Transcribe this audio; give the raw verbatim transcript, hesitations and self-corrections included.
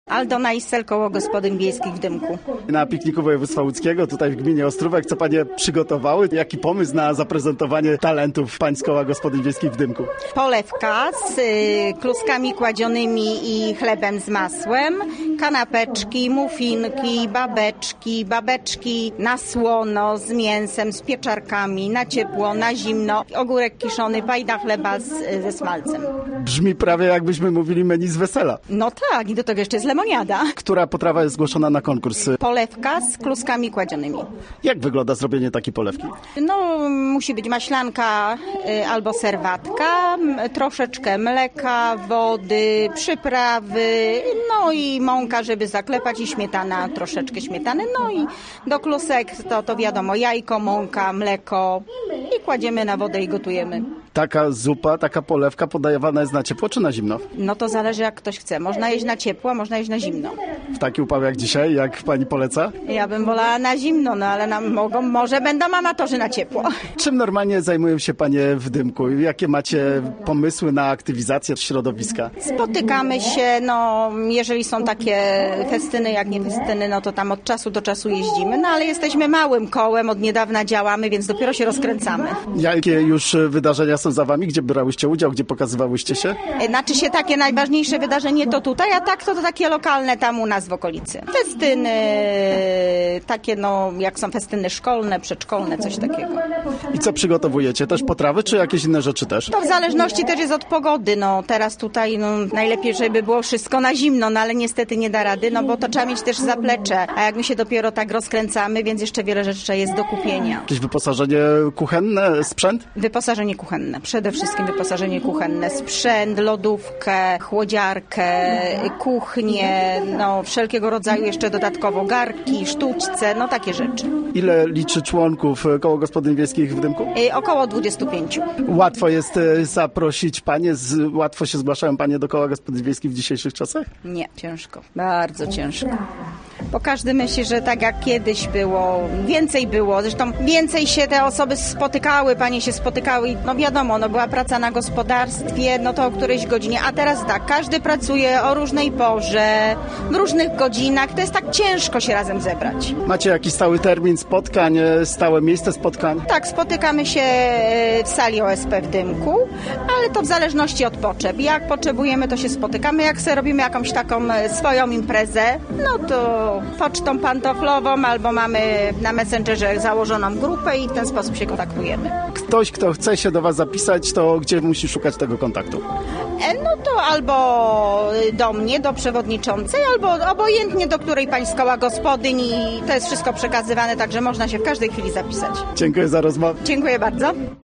Aldona Issel, koło gospodyń wiejskich w Dymku. Na pikniku województwa łódzkiego, tutaj w gminie Ostrówek, co panie przygotowały? Jaki pomysł na zaprezentowanie talentów pań z koła gospodyń wiejskich w Dymku? Polewka z y, kluskami kładzionymi i chlebem z masłem, kanapeczki, muffinki, babeczki, babeczki na słono z mięsem, z pieczarkami, na ciepło, na zimno, ogórek kiszony, pajda chleba z, ze smalcem. Brzmi prawie jakbyśmy mówili menu z wesela. No tak, i do tego jeszcze jest lemoniada. Która potrawa jest zgłoszona na konkurs? Polewka z kluskami kładzionymi. Jak wygląda zrobienie takiej polewki? No, musi być maślanka y, albo serwatka, m, troszeczkę mleka, wody, przyprawy, no i mąka, żeby zaklepać i śmietana, troszeczkę śmietany. No i do klusek to, to wiadomo, jajko, mąka, mleko i kładziemy na wodę i gotujemy. Taka zupa, taka polewka podawana jest na ciepło czy na zimno? No to zależy jak ktoś chce. Można jeść na ciepło, a można jeść na zimno. W taki upał jak dzisiaj, jak pani poleca? Ja bym wolała na zimno, no ale nam mogą, może będą amatorzy na ciepło. Czym normalnie zajmują się panie w Dymku? Jakie macie pomysły na aktywizację środowiska? Spotykamy się, no jeżeli są takie festyny, jak nie festyny, no to tam od czasu do czasu jeździmy, no ale jesteśmy małym kołem, od niedawna działamy, więc dopiero się rozkręcamy. Jakie już wydarzenia są za wami? Gdzie brałyście udział? Gdzie pokazywałyście się? Znaczy się takie najważniejsze wydarzenie to tutaj, a tak to, to takie lokalne tam u nas w okolicy. Festyny, takie no jak są festyny szkolne, przedszkolne, coś takiego. I co przygotowujecie? Też potrawy, czy jakieś inne rzeczy też? To w zależności też jest od pogody, no teraz tutaj no, najlepiej, żeby było wszystko na zimno, no ale niestety nie da rady, no bo to trzeba mieć też zaplecze, a jak my się dopiero tak rozkręcamy, więc jeszcze wiele rzeczy jest do kupienia. Jakieś wyposażenie kuchenne, sprzęt? Wyposażenie kuchenne, przede wszystkim wyposażenie kuchenne, sprzęt, lodówkę, chłodziarkę, kuchnię, no wszelkiego rodzaju jeszcze dodatkowo garki, sztućce, no takie rzeczy. Ile liczy członków koło gospodyń wiejskich w Dymku? Y, około dwudziestu pięciu. Łatwo jest e, zaprosić panie, z, łatwo się zgłaszają panie do koła gospodyń wiejskich w dzisiejszych czasach? Nie, ciężko, bardzo ciężko. Bo każdy myśli, że tak jak kiedyś było, więcej było, zresztą więcej się te osoby spotykały, panie się spotykały i no wiadomo, no była praca na gospodarstwie, no to o którejś godzinie, a teraz tak, każdy pracuje o różnej porze, w różnych godzinach, to jest tak ciężko się razem zebrać. Macie jakiś stały termin spotkań, e, stałe miejsce spotkań? Tak, spotykamy się w sali O S P w Dymku, ale to w zależności od potrzeb. Jak potrzebujemy, to się spotykamy, jak sobie robimy jakąś taką swoją imprezę, no to pocztą pantoflową albo mamy na Messengerze założoną grupę i w ten sposób się kontaktujemy. Ktoś, kto chce się do was zapisać, to gdzie musi szukać tego kontaktu? E, No to albo do mnie, do przewodniczącej, albo obojętnie do której pań z koła gospodyń i to jest wszystko przekazywane, także można się w każdej chwili zapisać. Dziękuję za rozmowę. Dziękuję bardzo.